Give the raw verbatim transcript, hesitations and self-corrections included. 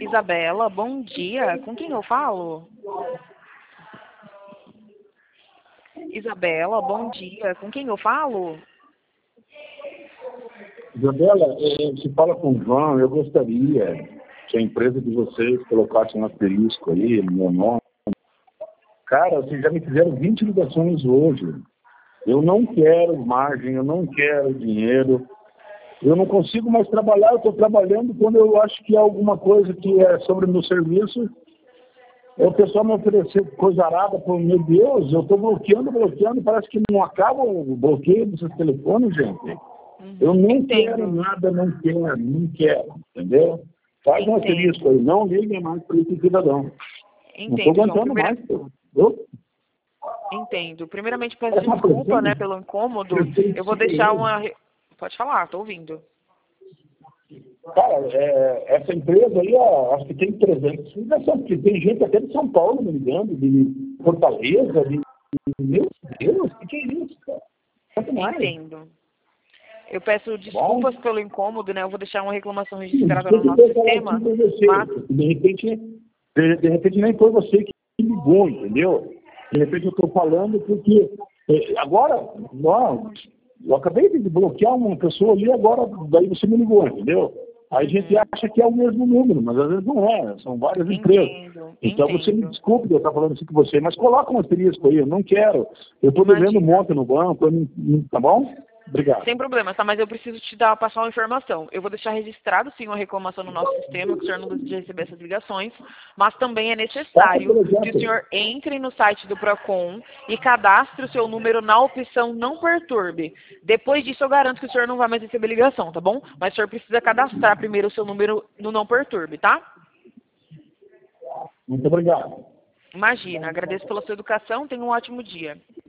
Isabela, bom dia. Com quem eu falo? Isabela, bom dia. Com quem eu falo? Isabela, eh, se fala com o João, eu gostaria que a empresa de vocês colocasse um asterisco aí no meu nome. Cara, vocês já me fizeram vinte ligações hoje. Eu não quero margem, eu não quero dinheiro. Eu não consigo mais trabalhar, eu estou trabalhando quando eu acho que é alguma coisa que é sobre o meu serviço. É o pessoal me oferecer coisa arada, por meu Deus, eu estou bloqueando, bloqueando, parece que não acaba o bloqueio desses telefones, gente. Uhum. Eu não Entendo. quero nada, não quero, não quero, entendeu? Faz um asterisco aí, não liguem mais para esse cidadão. Entendo, Não estou João. aguentando Primeira... mais. Pô. Eu, Entendo. Primeiramente, peço essa desculpa, pressão, né, pelo incômodo. pressão Eu vou deixar psicológica. uma... re- Pode falar, estou ouvindo. Cara, é, essa empresa aí, ó, acho que tem trezentas ligações, porque tem gente até de São Paulo me ligando, de Fortaleza, de... Meu Deus, o que é isso, cara? Quanto mais? Entendo. Eu peço Bom, desculpas pelo incômodo, né? Eu vou deixar uma reclamação sim, registrada no desculpe nosso ter falado sistema, assim com você, mas porque de repente, de, de repente nem foi você que ligou, entendeu? De repente eu estou falando porque eh, agora, não, eu acabei de bloquear uma pessoa ali, agora daí você me ligou, entendeu? Aí a gente Uhum. acha que é o mesmo número, mas às vezes não é, são várias empresas. Entendo, Então você me entendo. desculpe de eu estar falando assim com você, mas coloca um asterisco aí, eu não quero. Eu estou devendo um Imagina. monte no banco, eu não, não- tá bom? Obrigado. Sem problema, tá? Mas eu preciso te dar, passar uma informação. Eu vou deixar registrado, sim, uma reclamação no nosso sistema, que o senhor não deseja receber essas ligações, mas também é Faça, necessário por que o exemplo, senhor entre no site do Procon e cadastre o seu número na opção Não Perturbe. Depois disso, eu garanto que o senhor não vai mais receber ligação, tá bom? Mas o senhor precisa cadastrar primeiro o seu número no Não Perturbe, tá? muito obrigado. Imagina, agradeço pela sua educação, tenha um ótimo dia.